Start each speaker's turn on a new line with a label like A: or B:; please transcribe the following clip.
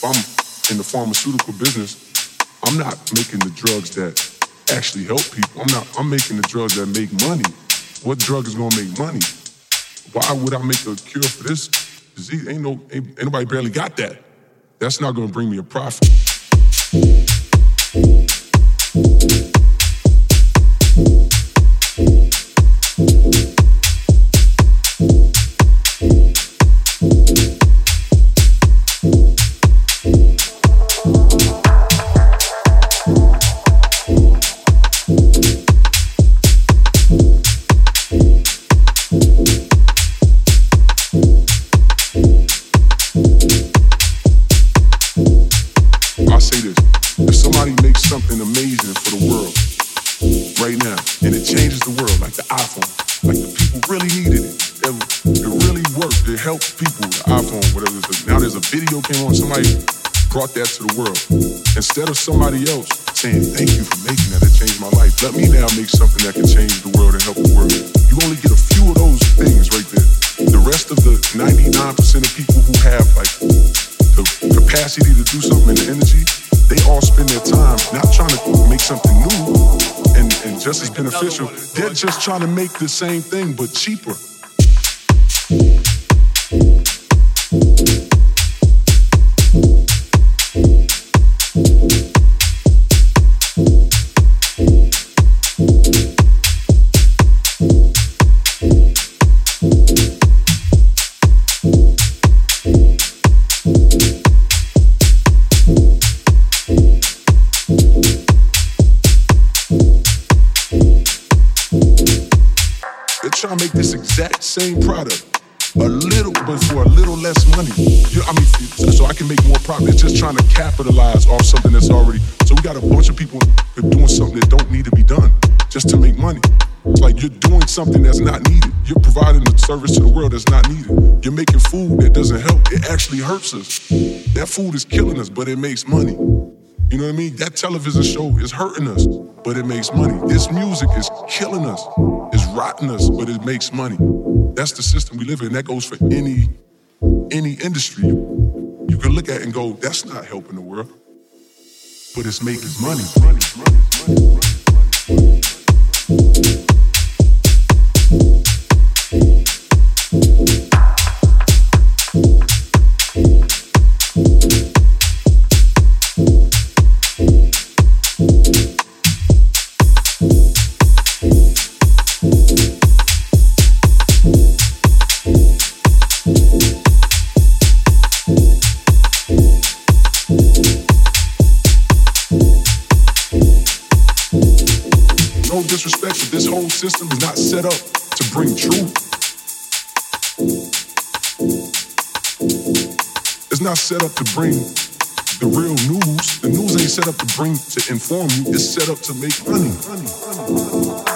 A: if I'm in the pharmaceutical business, I'm not making the drugs that actually help people. I'm making the drugs that make money. What drug is gonna make money? Why would I make a cure for this disease? Ain't nobody barely got that. That's not gonna bring me a profit. Something amazing for the world right now, and it changes the world, like the iPhone. Like the people really needed it. It really worked. It helped people. The iPhone, whatever it is. Now there's a video came on. Somebody brought that to the world. Instead of somebody else saying thank you for making that, it changed my life. Let me now make something that can change the world and help the world. You only get a few of those things right there. The rest of the 99% of people who have like the capacity to do something and the energy, they all spend their time not trying to make something new and just as beneficial. They're just trying to make the same thing but cheaper. Trying to make this exact same product but for a little less money. So I can make more profit. It's just trying to capitalize off something that's already. So we got a bunch of people doing something that don't need to be done just to make money. It's like you're doing something that's not needed. You're providing a service to the world that's not needed. You're making food that doesn't help. It actually hurts us. That food is killing us, but it makes money. You know what I mean? That television show is hurting us, but it makes money. This music is killing us, it's rotting us, but it makes money. That's the system we live in. That goes for any industry. You can look at it and go, that's not helping the world, but it's making money. No disrespect, but this whole system is not set up to bring truth. It's not set up to bring the real news. The news ain't set up to inform you. It's set up to make money.